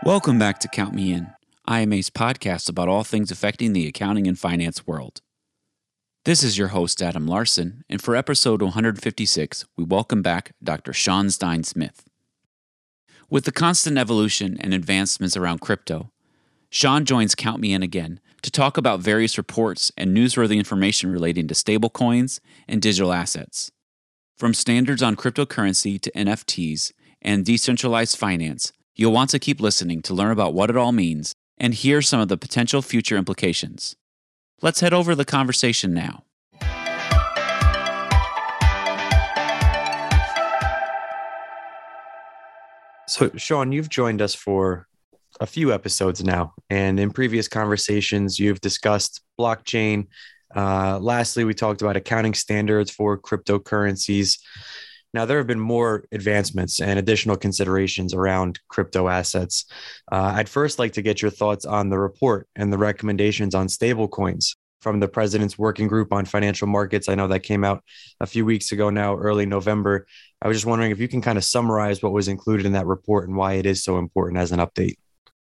Welcome back to Count Me In, IMA's podcast about all things affecting the accounting and finance world. This is your host, Adam Larson, and for episode 156, we welcome back Dr. Sean Stein-Smith. With the constant evolution and advancements around crypto, Sean joins Count Me In again to talk about various reports and newsworthy information relating to stablecoins and digital assets. From standards on cryptocurrency to NFTs and decentralized finance, you'll want to keep listening to learn about what it all means and hear some of the potential future implications. Let's head over the conversation now. So, Sean, you've joined us for a few episodes now, and in previous conversations, you've discussed blockchain. Lastly, we talked about accounting standards for cryptocurrencies. Now, there have been more advancements and additional considerations around crypto assets. I'd first like to get your thoughts on the report and the recommendations on stablecoins from the President's Working Group on Financial Markets. I know that came out a few weeks ago now, early November. I was just wondering if you can kind of summarize what was included in that report and why it is so important as an update.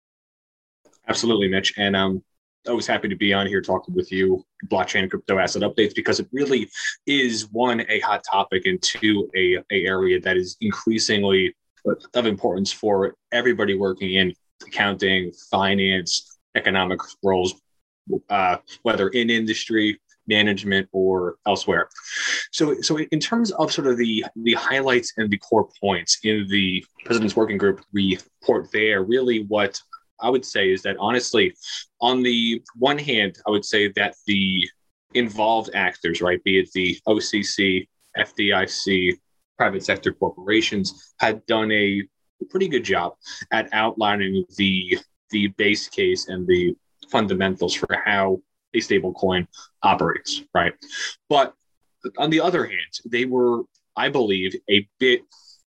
Absolutely, Mitch. And I'm always happy to be on here talking with you, blockchain and crypto asset updates, because it really is, one, a hot topic, and two, a area that is increasingly of importance for everybody working in accounting, finance, economic roles, whether in industry, management, or elsewhere. So in terms of sort of the highlights and the core points in the President's Working Group report there, really what I would say is that, honestly, on the one hand, I would say that the involved actors, right, be it the OCC, FDIC, private sector corporations, had done a pretty good job at outlining the base case and the fundamentals for how a stablecoin operates, right? But on the other hand, they were, I believe, a bit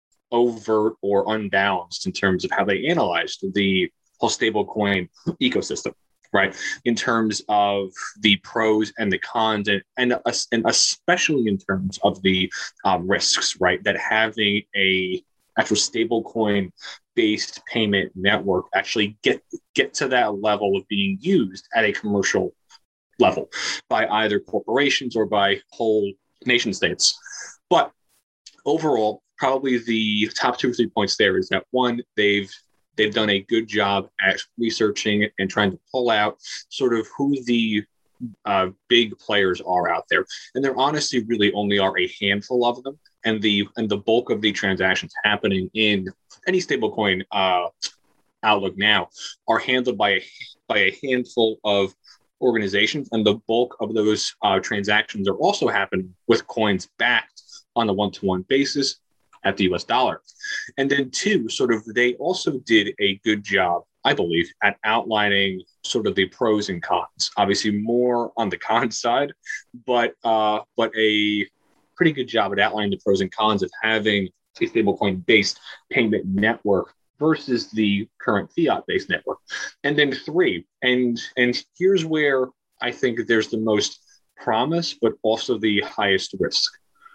overt or unbalanced in terms of how they analyzed the whole stablecoin ecosystem, right? In terms of the pros and the cons, and especially in terms of the risks, right? That having a actual stablecoin based payment network actually get to that level of being used at a commercial level by either corporations or by whole nation states. But overall, probably the top 2 or 3 points there is that, one, they've done a good job at researching and trying to pull out sort of who the big players are out there. And there honestly really only are a handful of them. And the bulk of the transactions happening in any stablecoin outlook now are handled by a handful of organizations. And the bulk of those transactions are also happening with coins backed on a one-to-one basis at the US dollar. And then two, sort of, they also did a good job, I believe, at outlining sort of the pros and cons. Obviously more on the cons side, but a pretty good job at outlining the pros and cons of having a stablecoin based payment network versus the current fiat based network. And then three, and here's where I think there's the most promise, but also the highest risk.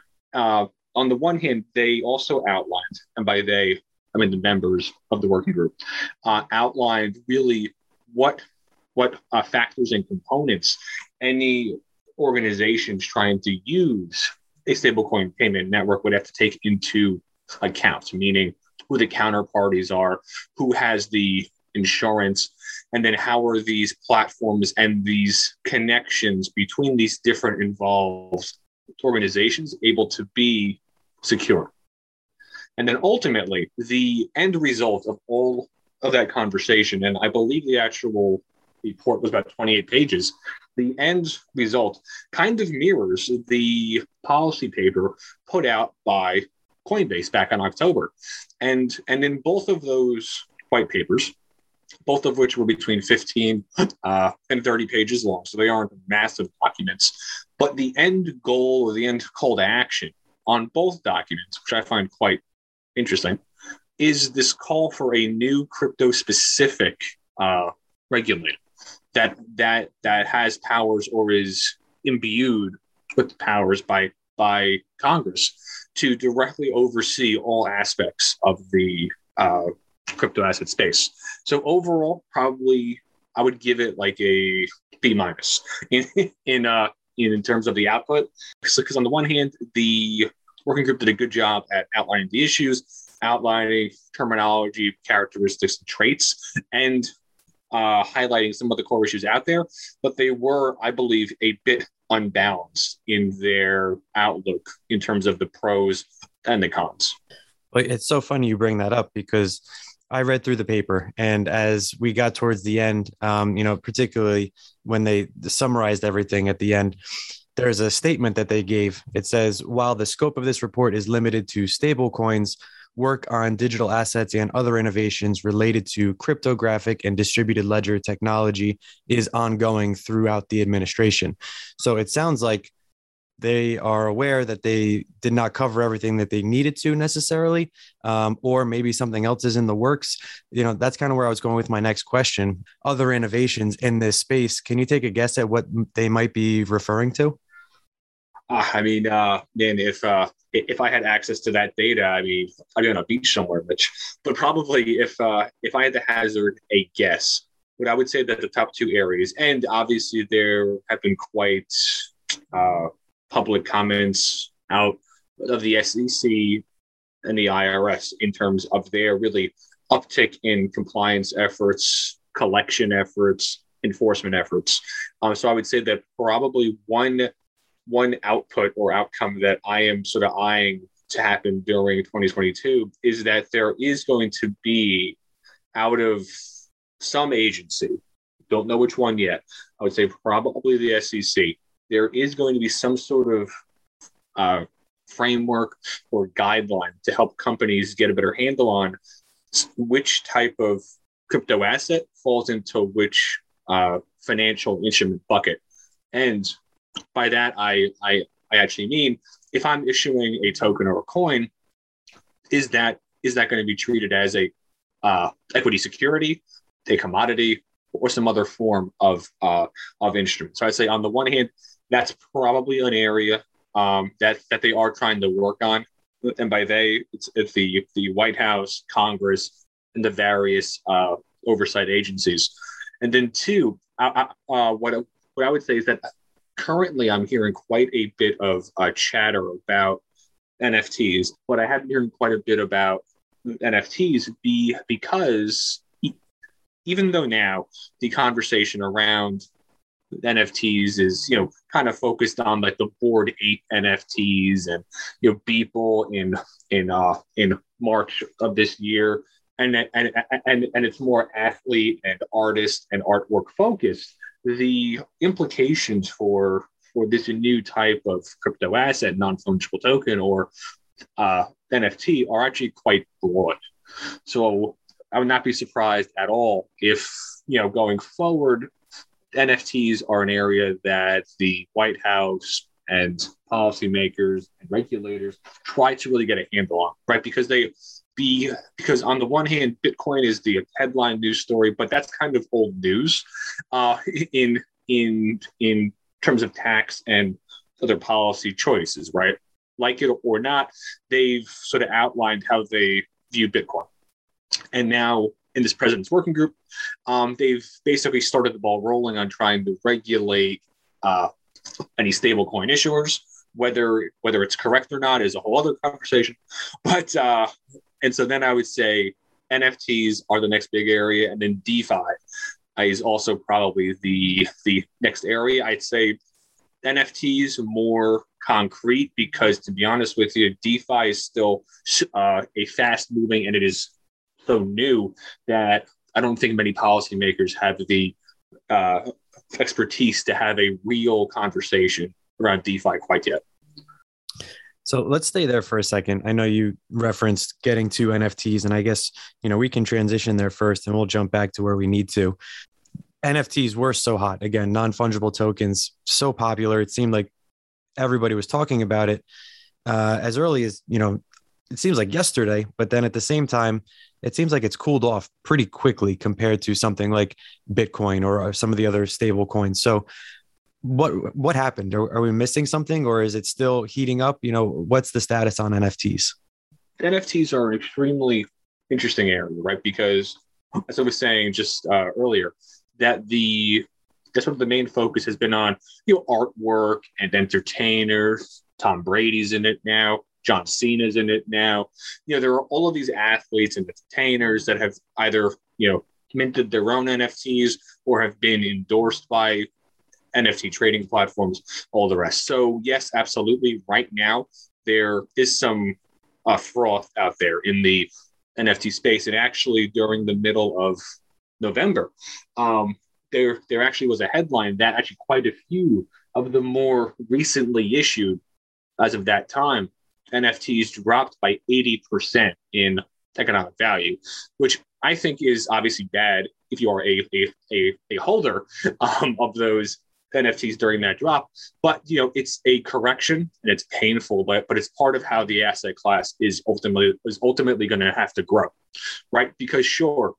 On the one hand, they also outlined, and by they, I mean the members of the working group, outlined really what factors and components any organizations trying to use a stablecoin payment network would have to take into account, meaning who the counterparties are, who has the insurance, and then how are these platforms and these connections between these different involved organizations able to be secure. And then ultimately, the end result of all of that conversation, and I believe the actual report was about 28 pages, the end result kind of mirrors the policy paper put out by Coinbase back in October. And in both of those white papers, both of which were between 15 and 30 pages long, so they aren't massive documents, but the end goal or the end call to action on both documents, which I find quite interesting, is this call for a new crypto-specific regulator that has powers or is imbued with powers by Congress to directly oversee all aspects of the crypto asset space. So overall, probably I would give it like a B minus in terms of the output. Because on the one hand, the working group did a good job at outlining the issues, outlining terminology, characteristics, and traits, and highlighting some of the core issues out there. But they were, I believe, a bit unbalanced in their outlook in terms of the pros and the cons. Well, it's so funny you bring that up because I read through the paper, and as we got towards the end, particularly when they summarized everything at the end, there's a statement that they gave. It says, while the scope of this report is limited to stable coins, work on digital assets and other innovations related to cryptographic and distributed ledger technology is ongoing throughout the administration. So it sounds like they are aware that they did not cover everything that they needed to necessarily, or maybe something else is in the works. That's kind of where I was going with my next question. Other innovations in this space, can you take a guess at what they might be referring to? Man, if I had access to that data, I'd be on a beach somewhere, Mitch. But probably if I had to hazard a guess, what I would say that the top two areas, and obviously there have been quite public comments out of the SEC and the IRS in terms of their really uptick in compliance efforts, collection efforts, enforcement efforts. So I would say that probably one output or outcome that I am sort of eyeing to happen during 2022 is that there is going to be, out of some agency, don't know which one yet, I would say probably the SEC, there is going to be some sort of framework or guideline to help companies get a better handle on which type of crypto asset falls into which financial instrument bucket. And by that, I actually mean, if I'm issuing a token or a coin, is that going to be treated as a equity security, a commodity, or some other form of instrument? So I'd say on the one hand, that's probably an area that they are trying to work on, and by they, it's the White House, Congress, and the various oversight agencies. And then two, what I would say is that currently I'm hearing quite a bit of chatter about NFTs, but I haven't heard quite a bit about NFTs because even though now the conversation around NFTs is, kind of focused on like the Bored Ape NFTs and, Beeple in March of this year. And it's more athlete and artist and artwork focused. The implications for this new type of crypto asset, non-fungible token or NFT, are actually quite broad. So I would not be surprised at all if, going forward, NFTs are an area that the White House and policymakers and regulators try to really get a handle on, right? Because on the one hand, Bitcoin is the headline news story, but that's kind of old news in terms of tax and other policy choices, right? Like it or not, they've sort of outlined how they view Bitcoin. And now in this president's working group, they've basically started the ball rolling on trying to regulate any stablecoin issuers. Whether it's correct or not is a whole other conversation. But and so then I would say NFTs are the next big area, and then DeFi is also probably the next area. I'd say NFTs more concrete because, to be honest with you, DeFi is still a fast moving, and it is so new that I don't think many policymakers have the expertise to have a real conversation around DeFi quite yet. So let's stay there for a second. I know you referenced getting to NFTs, and I guess, we can transition there first and we'll jump back to where we need to. NFTs were so hot. Again, non-fungible tokens, so popular. It seemed like everybody was talking about it as early as, it seems like yesterday, but then at the same time, it seems like it's cooled off pretty quickly compared to something like Bitcoin or some of the other stable coins. So what happened? Are we missing something, or is it still heating up? What's the status on NFTs? NFTs are an extremely interesting area, right? Because as I was saying just earlier, that that's what the main focus has been on, artwork and entertainers. Tom Brady's in it now. John Cena's in it now. There are all of these athletes and entertainers that have either, minted their own NFTs or have been endorsed by NFT trading platforms, all the rest. So yes, absolutely. Right now, there is some froth out there in the NFT space. And actually, during the middle of November, there actually was a headline that actually quite a few of the more recently issued, as of that time, NFTs dropped by 80% in economic value, which I think is obviously bad if you are a holder of those NFTs during that drop. But it's a correction and it's painful, but it's part of how the asset class is ultimately going to have to grow, right? Because sure,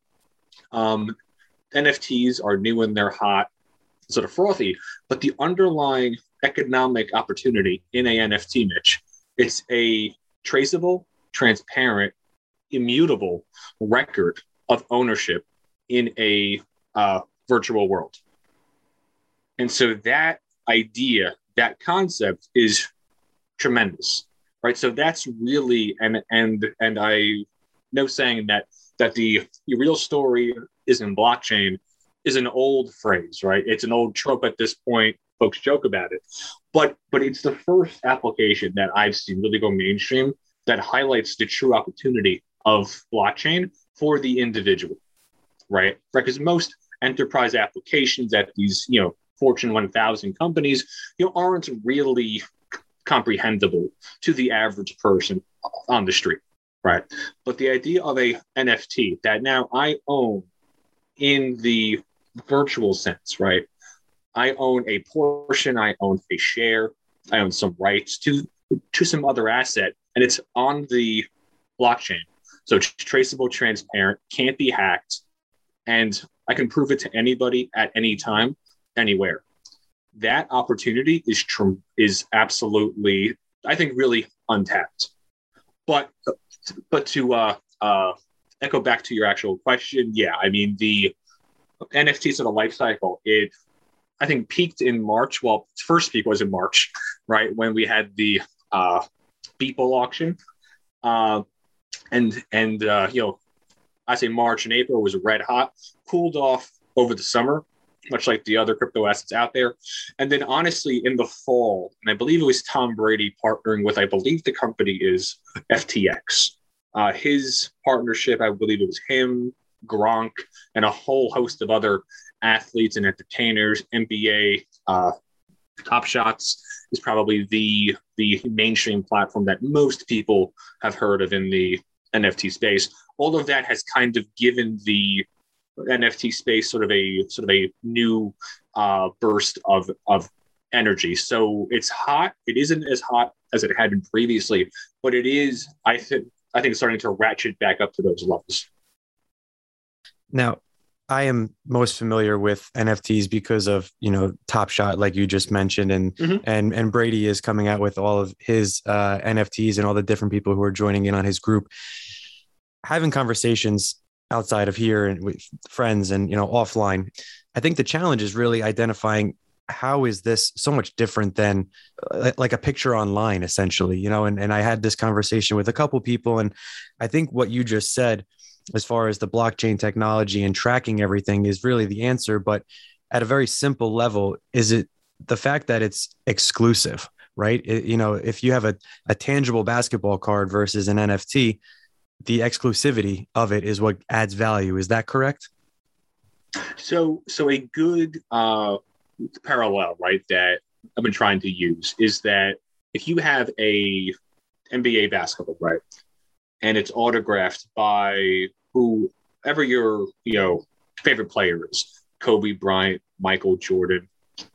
NFTs are new and they're hot, sort of frothy, but the underlying economic opportunity in a NFT, Mitch, it's a traceable, transparent, immutable record of ownership in a virtual world. And so that idea, that concept is tremendous, right? So that's really, and I know saying that the real story is in blockchain is an old phrase, right? It's an old trope at this point. Folks joke about it, but it's the first application that I've seen really go mainstream that highlights the true opportunity of blockchain for the individual, right? Because most enterprise applications at these, Fortune 1000 companies, aren't really comprehensible to the average person on the street, right? But the idea of a NFT that now I own in the virtual sense, right? I own a portion, I own a share, I own some rights to some other asset, and it's on the blockchain. So it's traceable, transparent, can't be hacked, and I can prove it to anybody at any time, anywhere. That opportunity is absolutely, I think, really untapped. But to echo back to your actual question, yeah, I mean, the NFT sort of life cycle, it I think peaked in March. Well, its first peak was in March, right, when we had the Beeple auction, I say March and April was red hot, cooled off over the summer, much like the other crypto assets out there, and then honestly in the fall, and I believe it was Tom Brady partnering with, I believe the company is FTX. His partnership, I believe it was him, Gronk, and a whole host of other athletes and entertainers. NBA Top Shots is probably the mainstream platform that most people have heard of in the NFT space. All of that has kind of given the NFT space sort of a new burst of energy. So it's hot. It isn't as hot as it had been previously, but it is, I think, starting to ratchet back up to those levels. Now, I am most familiar with NFTs because of, Top Shot, like you just mentioned, and Brady is coming out with all of his NFTs and all the different people who are joining in on his group. Having conversations outside of here and with friends and, offline, I think the challenge is really identifying how is this so much different than like a picture online, essentially, and I had this conversation with a couple people, and I think what you just said, as far as the blockchain technology and tracking everything, is really the answer. But at a very simple level, is it the fact that it's exclusive, right? If you have a tangible basketball card versus an NFT, the exclusivity of it is what adds value. Is that correct? So a good parallel, right, that I've been trying to use is that if you have a NBA basketball, right, and it's autographed by whoever your favorite player is, Kobe Bryant, Michael Jordan,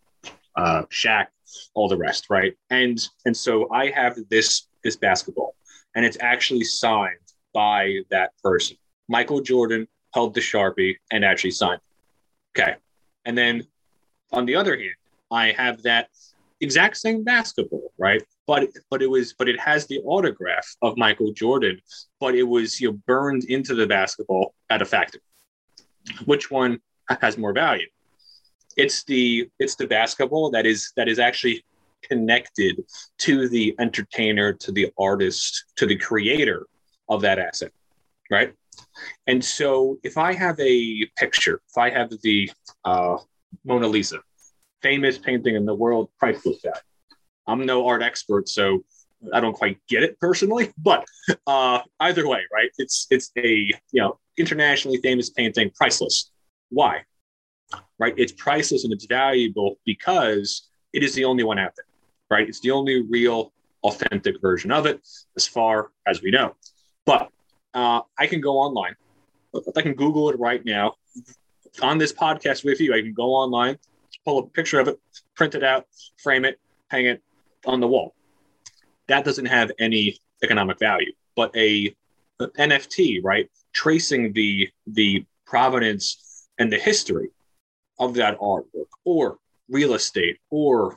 Shaq, all the rest, right? And so I have this basketball, and it's actually signed by that person. Michael Jordan held the Sharpie and actually signed it. Okay. And then on the other hand, I have that exact same basketball, right? But it has the autograph of Michael Jordan, but it was burned into the basketball at a factory. Which one has more value? It's the basketball that is actually connected to the entertainer, to the artist, to the creator of that asset, right? And so if I have a picture, if I have the Mona Lisa, famous painting in the world, priceless value. I'm no art expert, so I don't quite get it personally, but either way, right? It's a internationally famous painting, priceless. Why? Right? It's priceless and it's valuable because it is the only one out there, right? It's the only real, authentic version of it, as far as we know. But I can go online. I can Google it right now. On this podcast with you, I can go online, pull a picture of it, print it out, frame it, hang it on the wall. That doesn't have any economic value. But an NFT, right, tracing the provenance and the history of that artwork, or real estate, or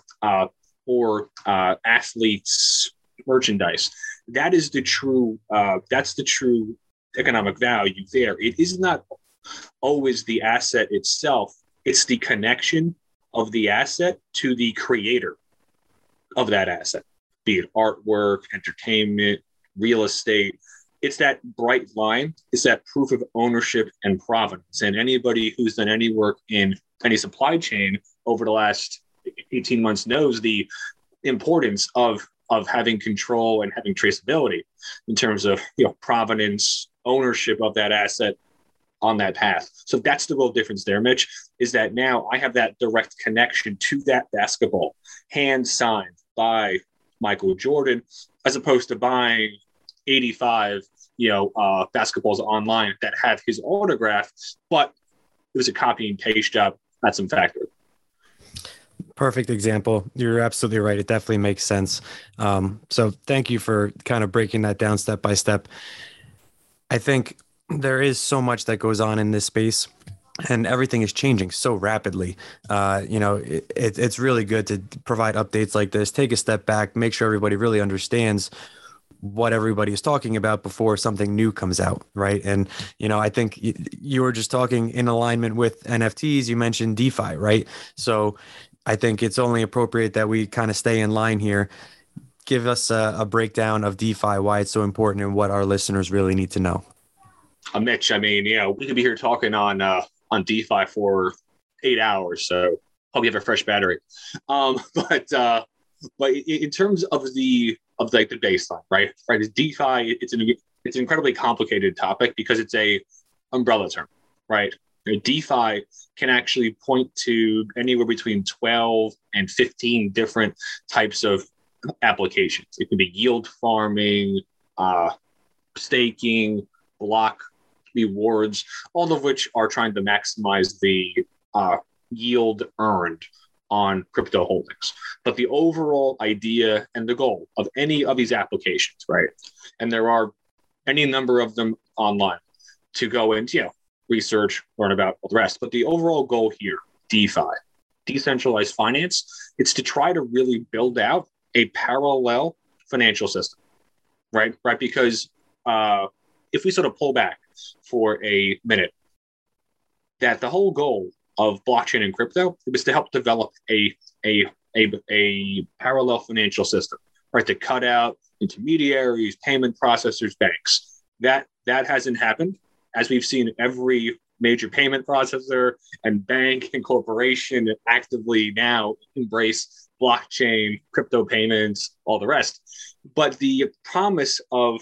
athletes' merchandise, that is the true. That's the true economic value there. It is not always the asset itself. It's the connection of the asset to the creator of that asset, be it artwork, entertainment, real estate. It's that bright line. It's that proof of ownership and provenance. And anybody who's done any work in any supply chain over the last 18 months knows the importance of having control and having traceability in terms of provenance, ownership of that asset on that path. So that's the real difference there, Mitch, is that now I have that direct connection to that basketball, hand signed by Michael Jordan, as opposed to buying 85 basketballs online that have his autograph, but it was a copy and paste job at some factory. Perfect example. You're absolutely right. It definitely makes sense. So thank you for kind of breaking that down step by step. I think there is so much that goes on in this space, and everything is changing so rapidly. It's really good to provide updates like this, take a step back, make sure everybody really understands what everybody is talking about before something new comes out, right? And, I think you were just talking in alignment with NFTs. You mentioned DeFi, right? So I think it's only appropriate that we kind of stay in line here. Give us a breakdown of DeFi, why it's so important, and what our listeners really need to know. Mitch, I mean, we could be here talking on DeFi for 8 hours, so hope you have a fresh battery. But in terms of the baseline, right? Is DeFi, it's an incredibly complicated topic because it's a umbrella term, right? DeFi can actually point to anywhere between 12 and 15 different types of applications. It can be yield farming, staking, block rewards, all of which are trying to maximize the yield earned on crypto holdings. But the overall idea and the goal of any of these applications, right? And there are any number of them online to go and, research, learn about all the rest. But the overall goal here, DeFi, decentralized finance, it's to try to really build out a parallel financial system, right? Because if we sort of pull back for a minute, that the whole goal of blockchain and crypto was to help develop a parallel financial system, right? To cut out intermediaries, payment processors, banks. That hasn't happened, as we've seen every major payment processor and bank and corporation actively now embrace blockchain, crypto payments, all the rest. But the promise of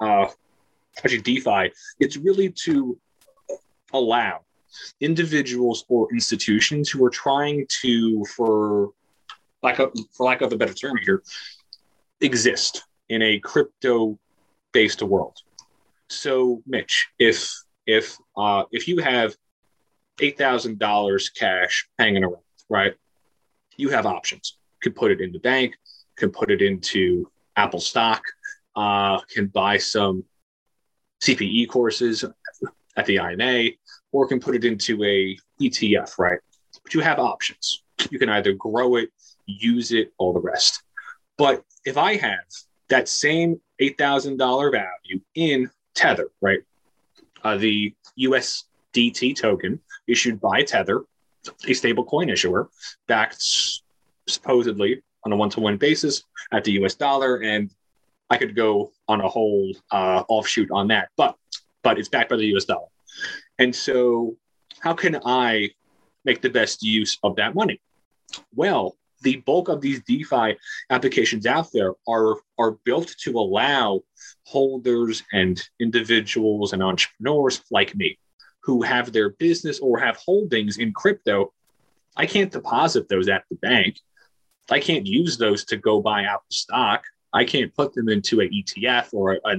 DeFi, it's really to allow individuals or institutions who are trying to, for lack of a better term here, exist in a crypto-based world. So, Mitch, if you have $8,000 cash hanging around, right, you have options. You can put it in the bank, can put it into Apple stock, can buy some CPE courses at the IMA, or can put it into a ETF, right? But you have options. You can either grow it, use it, all the rest. But if I have that same $8,000 value in Tether, right? The USDT DT token issued by Tether, a stablecoin issuer, backed supposedly on a one-to-one basis at the US dollar. And I could go on a whole offshoot on that, but it's backed by the US dollar. And so how can I make the best use of that money? Well, the bulk of these DeFi applications out there are built to allow holders and individuals and entrepreneurs like me who have their business or have holdings in crypto. I can't deposit those at the bank. I can't use those to go buy Apple stock. I can't put them into an ETF or an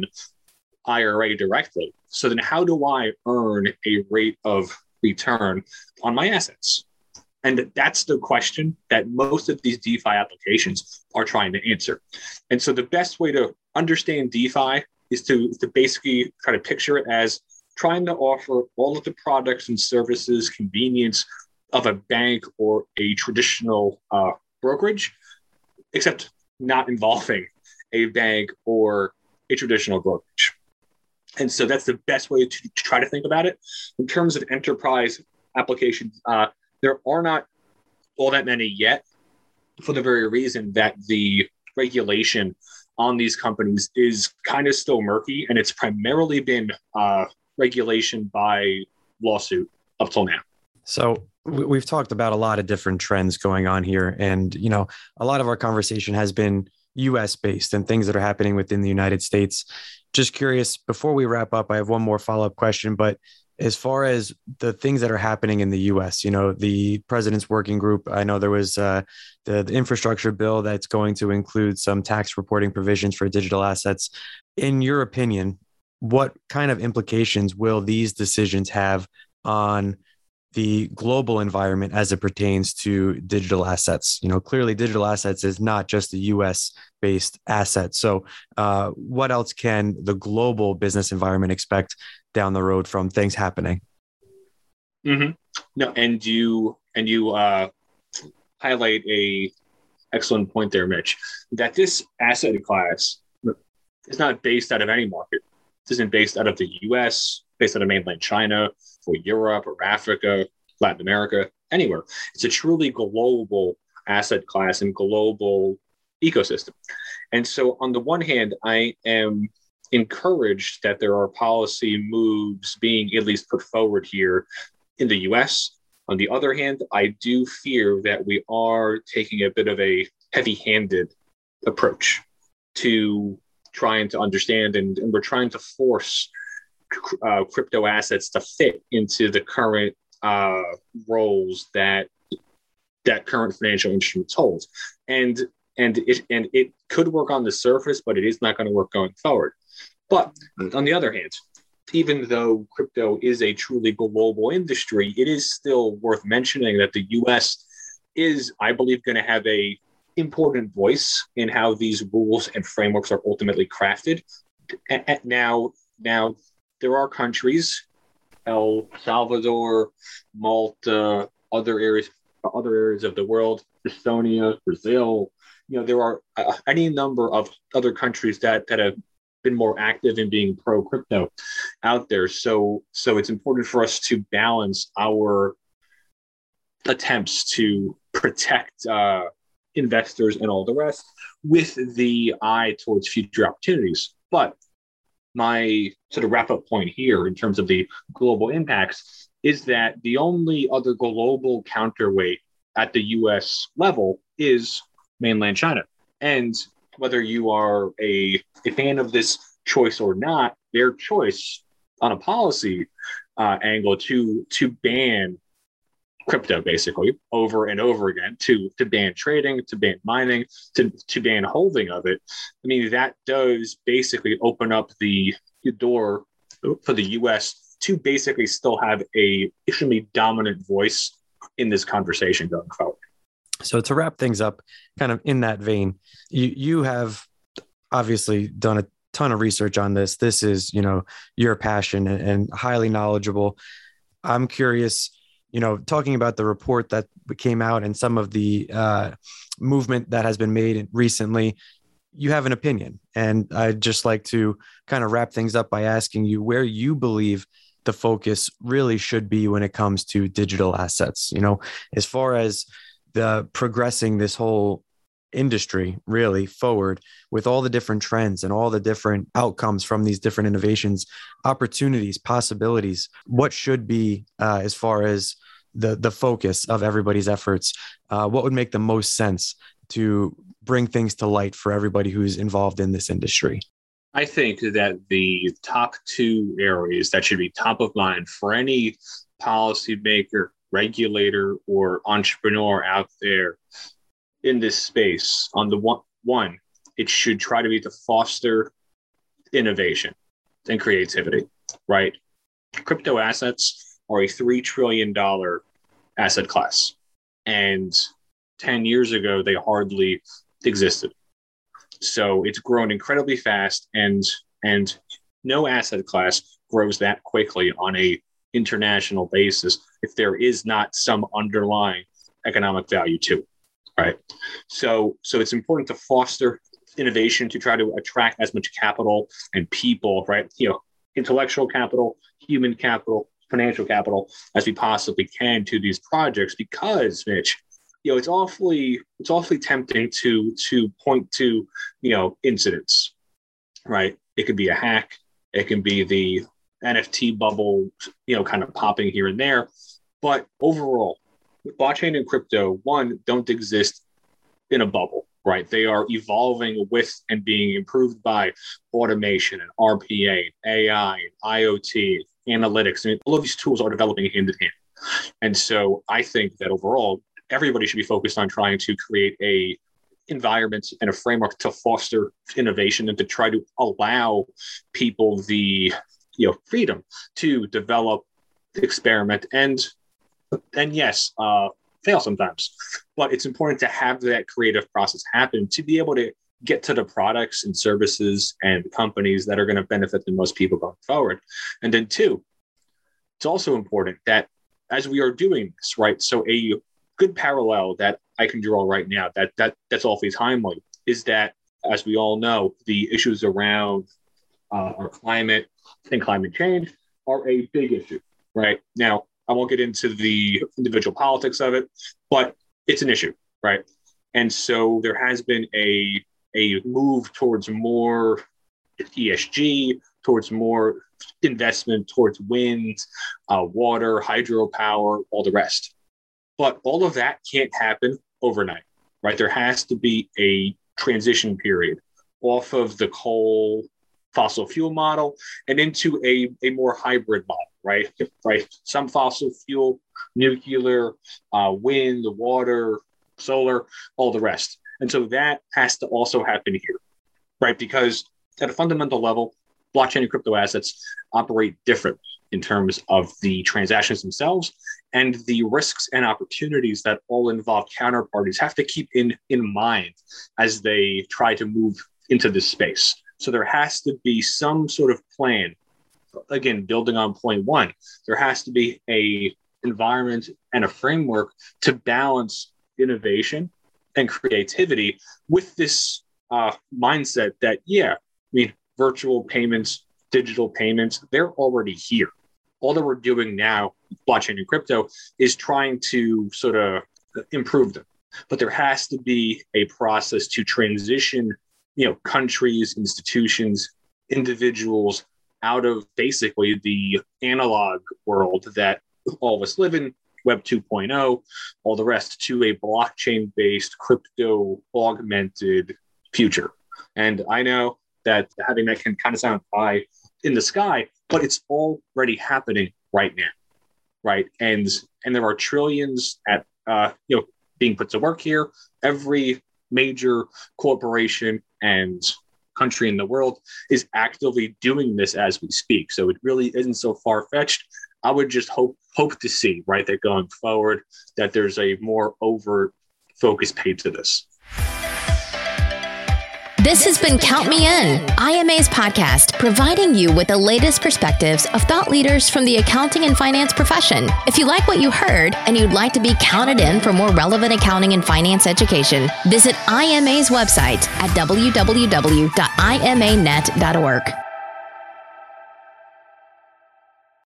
IRA directly. So then how do I earn a rate of return on my assets? And that's the question that most of these DeFi applications are trying to answer. And so the best way to understand DeFi is to basically try to picture it as trying to offer all of the products and services, convenience of a bank or a traditional brokerage, except not involving a bank or a traditional brokerage. And so that's the best way to try to think about it. In terms of enterprise applications, there are not all that many yet, for the very reason that the regulation on these companies is kind of still murky, and it's primarily been regulation by lawsuit up till now. So we've talked about a lot of different trends going on here, and a lot of our conversation has been US based and things that are happening within the United States. Just curious, before we wrap up, I have one more follow-up question, but as far as the things that are happening in the US, the president's working group, I know there was the infrastructure bill that's going to include some tax reporting provisions for digital assets. In your opinion, what kind of implications will these decisions have on the global environment as it pertains to digital assets? Clearly digital assets is not just a US based asset. So what else can the global business environment expect down the road from things happening? Mm-hmm. No, and you highlight a excellent point there, Mitch, that this asset class is not based out of any market. This isn't based out of the US, based out of mainland China or Europe or Africa, Latin America, anywhere. It's a truly global asset class and global ecosystem. And so on the one hand, I am encouraged that there are policy moves being at least put forward here in the US. On the other hand, I do fear that we are taking a bit of a heavy-handed approach to trying to understand, and we're trying to force crypto assets to fit into the current roles that current financial instruments hold. And it could work on the surface, but it is not going to work going forward. But on the other hand, even though crypto is a truly global industry, it is still worth mentioning that the US is, I believe, going to have a important voice in how these rules and frameworks are ultimately crafted. Now, there are countries, El Salvador, Malta, other areas of the world, Estonia, Brazil. There are any number of other countries that have been more active in being pro crypto out there. So it's important for us to balance our attempts to protect investors and all the rest with the eye towards future opportunities. But my sort of wrap up point here in terms of the global impacts is that the only other global counterweight at the US level is mainland China. And whether you are a fan of this choice or not, their choice on a policy angle to ban crypto basically over and over again, to ban trading, to ban mining, to ban holding of it. I mean, that does basically open up the door for the US to basically still have a extremely dominant voice in this conversation going forward. So to wrap things up, kind of in that vein, you have obviously done a ton of research on this. This is, your passion and highly knowledgeable. I'm curious, talking about the report that came out and some of the movement that has been made recently, you have an opinion. And I'd just like to kind of wrap things up by asking you where you believe the focus really should be when it comes to digital assets. As far as the progressing this whole industry really forward with all the different trends and all the different outcomes from these different innovations, opportunities, possibilities, what should be as far as the focus of everybody's efforts, what would make the most sense to bring things to light for everybody who's involved in this industry? I think that the top two areas that should be top of mind for any policymaker, regulator, or entrepreneur out there in this space, on the one, it should try to be to foster innovation and creativity, right? Crypto assets are a $3 trillion asset class. And 10 years ago, they hardly existed. So it's grown incredibly fast, and no asset class grows that quickly on a international basis if there is not some underlying economic value to it, right? So it's important to foster innovation, to try to attract as much capital and people, right? Intellectual capital, human capital, financial capital as we possibly can to these projects, because, Mitch, it's awfully tempting to point to, incidents, right? It could be a hack. It can be the NFT bubble, kind of popping here and there. But overall, blockchain and crypto, one, don't exist in a bubble, right? They are evolving with and being improved by automation and RPA, AI, IoT, analytics. I mean, all of these tools are developing hand in hand. And so I think that overall, everybody should be focused on trying to create a environment and a framework to foster innovation and to try to allow people the freedom to develop, experiment, and yes, fail sometimes. But it's important to have that creative process happen to be able to get to the products and services and companies that are going to benefit the most people going forward. And then two, it's also important that as we are doing this, right? So a good parallel that I can draw right now that's awfully timely is that, as we all know, the issues around our climate and climate change are a big issue, right? Now, I won't get into the individual politics of it, but it's an issue, right? And so there has been a move towards more ESG, towards more investment towards wind, water, hydropower, all the rest. But all of that can't happen overnight, right? There has to be a transition period off of the coal fossil fuel model and into a more hybrid model, right? Some fossil fuel, nuclear, wind, water, solar, all the rest. And so that has to also happen here, right? Because at a fundamental level, blockchain and crypto assets operate differently in terms of the transactions themselves and the risks and opportunities that all involved counterparties have to keep in mind as they try to move into this space. So there has to be some sort of plan. Again, building on point one, there has to be an environment and a framework to balance innovation and creativity with this mindset that, virtual payments, digital payments, they're already here. All that we're doing now, blockchain and crypto, is trying to sort of improve them. But there has to be a process to transition, countries, institutions, individuals out of basically the analog world that all of us live in, Web 2.0, all the rest, to a blockchain-based, crypto-augmented future. And I know that having that can kind of sound high in the sky, but it's already happening right now, right? And there are trillions at being put to work here. Every major corporation and country in the world is actively doing this as we speak. So it really isn't so far-fetched. I would just hope to see, right, that going forward, that there's a more overt focus paid to this. This has been Count Me In, IMA's podcast, providing you with the latest perspectives of thought leaders from the accounting and finance profession. If you like what you heard and you'd like to be counted in for more relevant accounting and finance education, visit IMA's website at www.imanet.org.